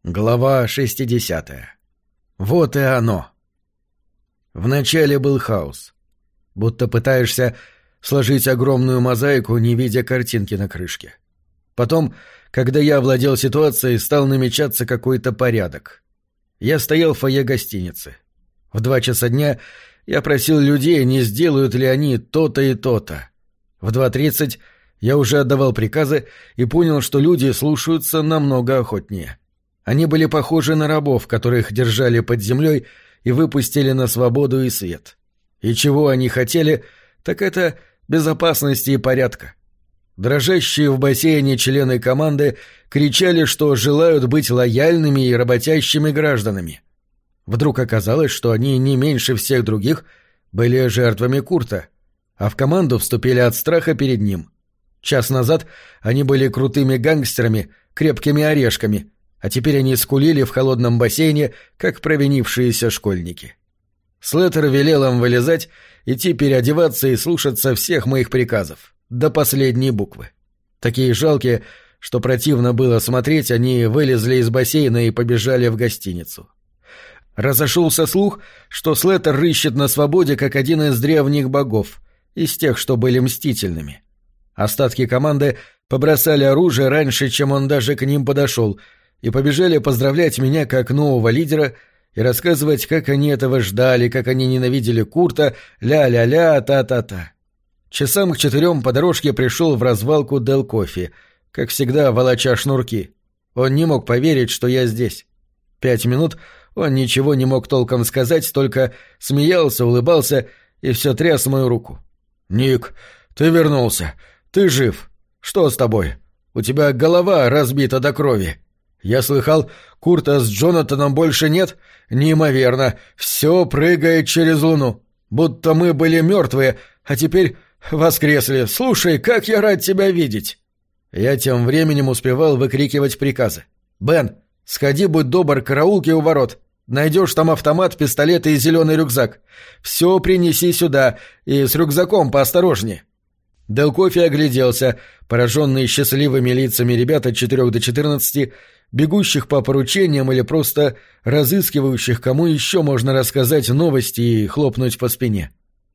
Глава 60. Вот и оно. Вначале был хаос. Будто пытаешься сложить огромную мозаику, не видя картинки на крышке. Потом, когда я овладел ситуацией, стал намечаться какой-то порядок. Я стоял в фойе гостиницы. В 2 часа дня я просил людей, не сделают ли они то-то и то-то. В 2:30 я уже отдавал приказы и понял, что люди слушаются намного охотнее. Они были похожи на рабов, которых держали под землей и выпустили на свободу и свет. И чего они хотели, так это безопасности и порядка. Дрожащие в бассейне члены команды кричали, что желают быть лояльными и работящими гражданами. Вдруг оказалось, что они не меньше всех других были жертвами Курта, а в команду вступили от страха перед ним. Час назад они были крутыми гангстерами, крепкими орешками, а теперь они скулили в холодном бассейне, как провинившиеся школьники. Слэттер велел им вылезать, идти переодеваться и слушаться всех моих приказов, до последней буквы. Такие жалкие, что противно было смотреть, они вылезли из бассейна и побежали в гостиницу. Разошелся слух, что Слэттер рыщет на свободе, как один из древних богов, из тех, что были мстительными. Остатки команды побросали оружие раньше, чем он даже к ним подошел, и побежали поздравлять меня как нового лидера и рассказывать, как они этого ждали, как они ненавидели Курта, ля-ля-ля, та-та-та. Часам к 4 по дорожке пришел в развалку Дел Кофи, как всегда волоча шнурки. Он не мог поверить, что я здесь. 5 минут он ничего не мог толком сказать, только смеялся, улыбался и все тряс мою руку. «Ник, ты вернулся. Ты жив. Что с тобой? У тебя голова разбита до крови. Я слыхал, Курта с Джонатаном больше нет? Неимоверно. Все прыгает через луну. Будто мы были мертвые, а теперь воскресли. Слушай, как я рад тебя видеть!» Я тем временем успевал выкрикивать приказы. «Бен, сходи, будь добр, к караулке у ворот. Найдешь там автомат, пистолет и зеленый рюкзак. Все принеси сюда, и с рюкзаком поосторожнее». Дел Кофи огляделся, пораженный счастливыми лицами ребят от 4 до 14, бегущих по поручениям или просто разыскивающих, кому еще можно рассказать новости и хлопнуть по спине.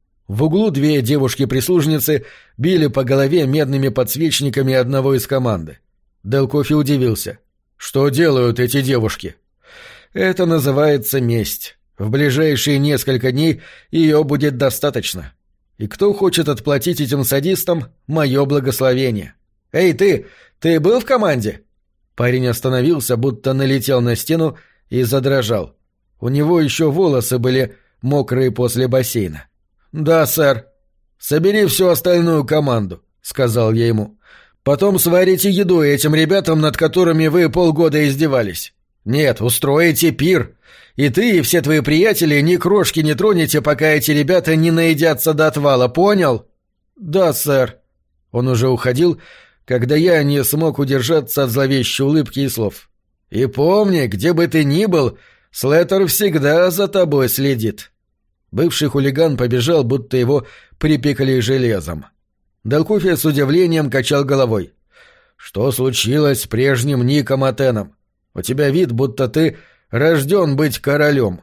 В углу 2 девушки-прислужницы били по голове медными подсвечниками одного из команды. Дел Кофи удивился. «Что делают эти девушки?» «Это называется месть. В ближайшие несколько дней ее будет достаточно. И кто хочет отплатить этим садистам, мое благословение. Эй, ты был в команде?» Парень остановился, будто налетел на стену и задрожал. У него еще волосы были мокрые после бассейна. «Да, сэр». «Собери всю остальную команду», — сказал я ему. «Потом сварите еду этим ребятам, над которыми вы полгода издевались. Нет, устроите пир. И ты, и все твои приятели ни крошки не тронете, пока эти ребята не наедятся до отвала, понял?» «Да, сэр». Он уже уходил, когда я не смог удержаться от зловещей улыбки и слов. «И помни, где бы ты ни был, Слэттер всегда за тобой следит». Бывший хулиган побежал, будто его припекли железом. Дел Кофи с удивлением качал головой. «Что случилось с прежним Ником Атеном? У тебя вид, будто ты рожден быть королем.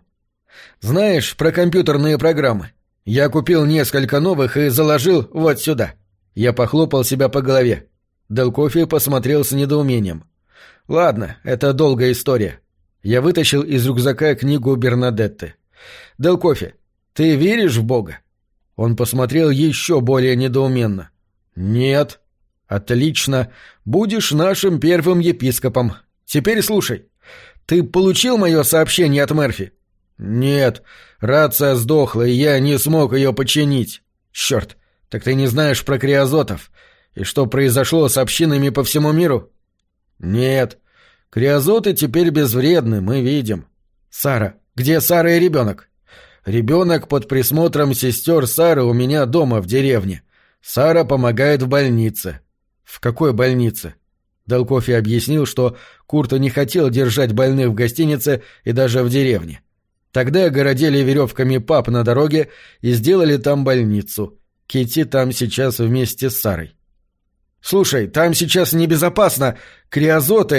Знаешь про компьютерные программы? Я купил несколько новых и заложил вот сюда». Я похлопал себя по голове. Дел Кофи посмотрел с недоумением. «Ладно, это долгая история». Я вытащил из рюкзака книгу Бернадетты. «Дел Кофи, ты веришь в Бога?» Он посмотрел еще более недоуменно. «Нет». «Отлично. Будешь нашим первым епископом. Теперь слушай. Ты получил мое сообщение от Мерфи?» «Нет. Рация сдохла, и я не смог ее починить». «Черт, так ты не знаешь про криозотов. И что произошло с общинами по всему миру?» «Нет. Криозоты теперь безвредны, мы видим». «Сара. Где Сара и ребенок?» «Ребенок под присмотром сестер Сары у меня дома в деревне. Сара помогает в больнице». «В какой больнице?» Дел Кофи объяснил, что Курта не хотел держать больных в гостинице и даже в деревне. Тогда огородили веревками паб на дороге и сделали там больницу. Китти там сейчас вместе с Сарой. «Слушай, там сейчас небезопасно. Криозоты...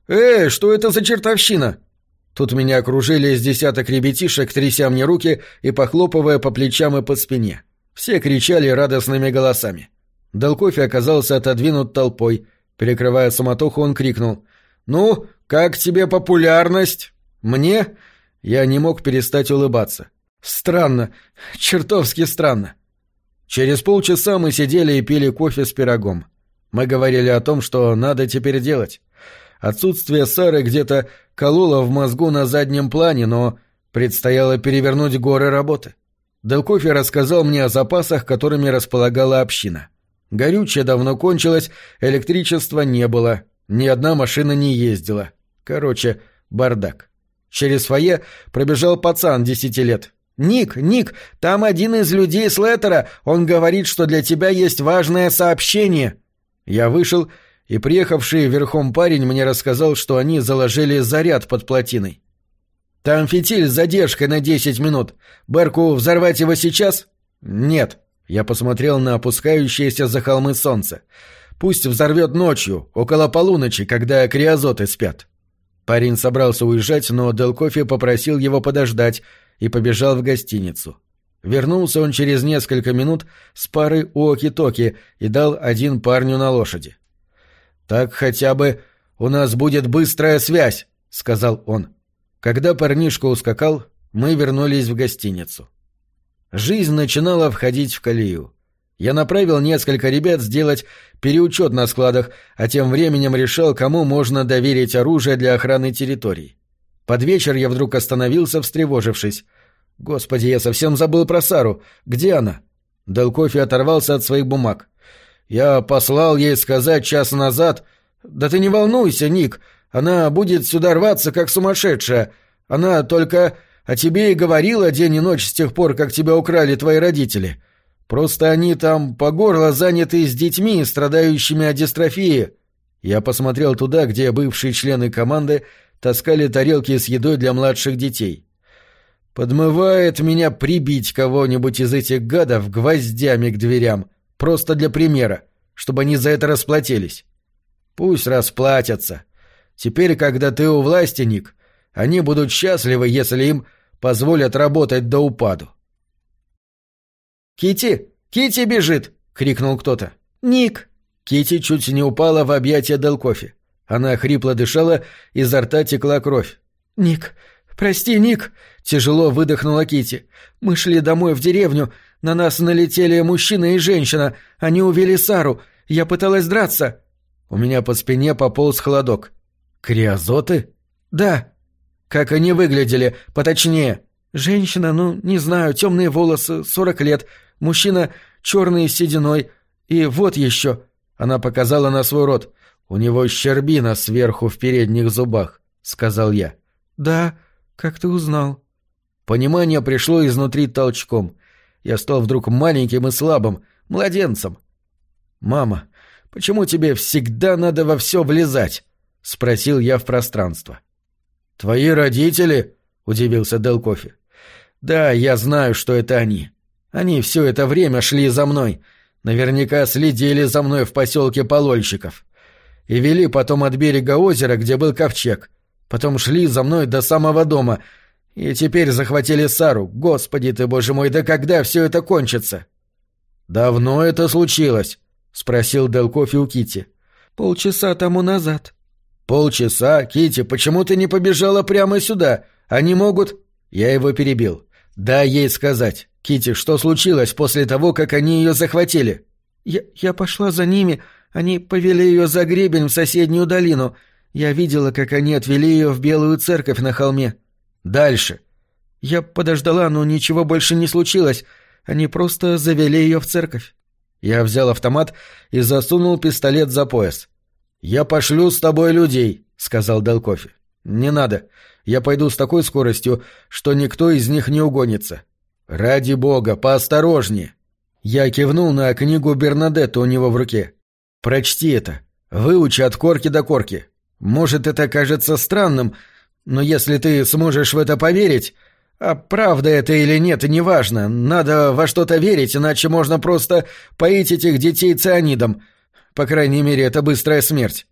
Что это за чертовщина?» Тут меня окружили с десяток ребятишек, тряся мне руки и похлопывая по плечам и по спине. Все кричали радостными голосами. Делкофи оказался отодвинут толпой. Перекрывая суматоху, он крикнул: «Ну, как тебе популярность?» «Мне?» Я не мог перестать улыбаться. «Странно, чертовски странно». Через полчаса мы сидели и пили кофе с пирогом. Мы говорили о том, что надо теперь делать. Отсутствие Сары где-то кололо в мозгу на заднем плане, но предстояло перевернуть горы работы. Делкофи рассказал мне о запасах, которыми располагала община. Горючее давно кончилось, электричества не было, ни одна машина не ездила. Короче, бардак. Через фойе пробежал пацан 10 лет. «Ник, там один из людей Слеттера, он говорит, что для тебя есть важное сообщение». Я вышел, и приехавший верхом парень мне рассказал, что они заложили заряд под плотиной. «Там фитиль с задержкой на 10 минут. Берку взорвать его сейчас?» «Нет». Я посмотрел на опускающееся за холмы солнце. «Пусть взорвет ночью, около полуночи, когда криозоты спят». Парень собрался уезжать, но Делкофи попросил его подождать и побежал в гостиницу. Вернулся он через несколько минут с парой уоки-токи и дал один парню на лошади. «Так хотя бы у нас будет быстрая связь», — сказал он. Когда парнишка ускакал, мы вернулись в гостиницу. Жизнь начинала входить в колею. Я направил несколько ребят сделать переучет на складах, а тем временем решал, кому можно доверить оружие для охраны территорий. Под вечер я вдруг остановился, встревожившись. «Господи, я совсем забыл про Сару. Где она?» Делкофи оторвался от своих бумаг. «Я послал ей сказать час назад...» «Да ты не волнуйся, Ник, она будет сюда рваться, как сумасшедшая. Она только о тебе и говорила день и ночь с тех пор, как тебя украли твои родители. Просто они там по горло заняты с детьми, страдающими от дистрофии». Я посмотрел туда, где бывшие члены команды таскали тарелки с едой для младших детей. «Подмывает меня прибить кого-нибудь из этих гадов гвоздями к дверям, просто для примера, чтобы они за это расплатились». «Пусть расплатятся. Теперь, когда ты у власти, Ник, они будут счастливы, если им позволят работать до упаду». «Китти бежит!» — крикнул кто-то. «Ник!» Китти чуть не упала в объятия Делкофи. Она хрипло дышала, изо рта текла кровь. «Ник! Прости, Ник!» — тяжело выдохнула Китти. «Мы шли домой в деревню. На нас налетели мужчина и женщина. Они увели Сару. Я пыталась драться». У меня по спине пополз холодок. «Криозоты?» «Да». «Как они выглядели? Поточнее». «Женщина, не знаю, темные волосы, 40 лет. Мужчина черный с сединой. И вот еще». Она показала на свой рот. «У него щербина сверху в передних зубах», — сказал я. «Да, как ты узнал?» Понимание пришло изнутри толчком. Я стал вдруг маленьким и слабым, младенцем. «Мама, почему тебе всегда надо во все влезать?» — спросил я в пространство. «Твои родители?» — удивился Делкофи. «Да, я знаю, что это они. Они все это время шли за мной. Наверняка следили за мной в поселке Полольщиков. И вели потом от берега озера, где был ковчег. Потом шли за мной до самого дома. И теперь захватили Сару. Господи ты, боже мой, да когда все это кончится?» «Давно это случилось?» — спросил Делкофи у Китти. «Полчаса тому назад». «Полчаса? Китти, почему ты не побежала прямо сюда? Они могут...» Я его перебил. «Дай ей сказать. Китти, что случилось после того, как они ее захватили?» Я пошла за ними. Они повели ее за гребень в соседнюю долину. Я видела, как они отвели ее в Белую церковь на холме». «Дальше?» «Я подождала, но ничего больше не случилось. Они просто завели ее в церковь». Я взял автомат и засунул пистолет за пояс. «Я пошлю с тобой людей», — сказал Делкофи. «Не надо. Я пойду с такой скоростью, что никто из них не угонится. Ради бога, поосторожнее». Я кивнул на книгу Бернадетта у него в руке. «Прочти это. Выучи от корки до корки. Может, это кажется странным, но если ты сможешь в это поверить... А правда это или нет, неважно. Надо во что-то верить, иначе можно просто поить этих детей цианидом. По крайней мере, это быстрая смерть».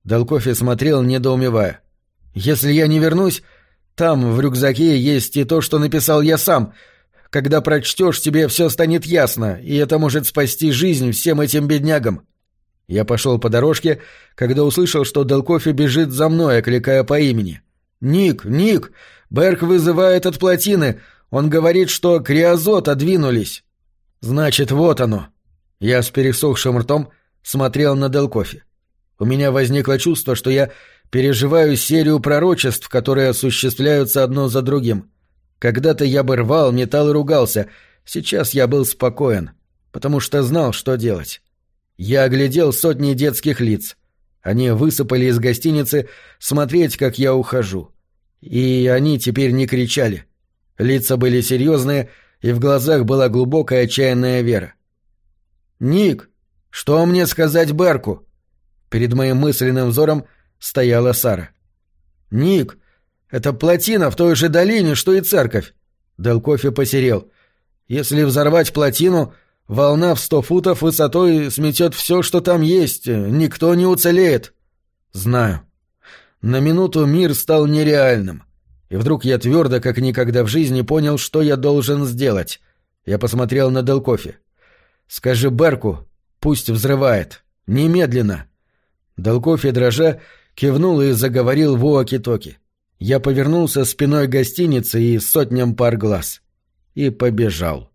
Делкофи смотрел, недоумевая. «Если я не вернусь, там, в рюкзаке, есть и то, что написал я сам. Когда прочтешь, тебе все станет ясно, и это может спасти жизнь всем этим беднягам». Я пошел по дорожке, когда услышал, что Делкофи бежит за мной, окликая по имени. «Ник, Ник! Берг вызывает от плотины. Он говорит, что криозот отдвинулись». «Значит, вот оно». Я с пересохшим ртом смотрел на Делкофи. У меня возникло чувство, что я переживаю серию пророчеств, которые осуществляются одно за другим. Когда-то я бы рвал, метал и ругался. Сейчас я был спокоен, потому что знал, что делать. Я оглядел сотни детских лиц. Они высыпали из гостиницы смотреть, как я ухожу. И они теперь не кричали. Лица были серьезные, и в глазах была глубокая отчаянная вера. «Ник, что мне сказать Берку?» Перед моим мысленным взором стояла Сара. «Ник, это плотина в той же долине, что и церковь». Делкофи посерел. «Если взорвать плотину, волна в 100 футов высотой сметет все, что там есть. Никто не уцелеет». «Знаю». На минуту мир стал нереальным. И вдруг я твердо, как никогда в жизни, понял, что я должен сделать. Я посмотрел на Делкофи. «Скажи Берку, пусть взрывает. Немедленно». Делкофи, дрожа, кивнул и заговорил в уоки-токи. Я повернулся спиной к гостинице и сотням пар глаз. И побежал.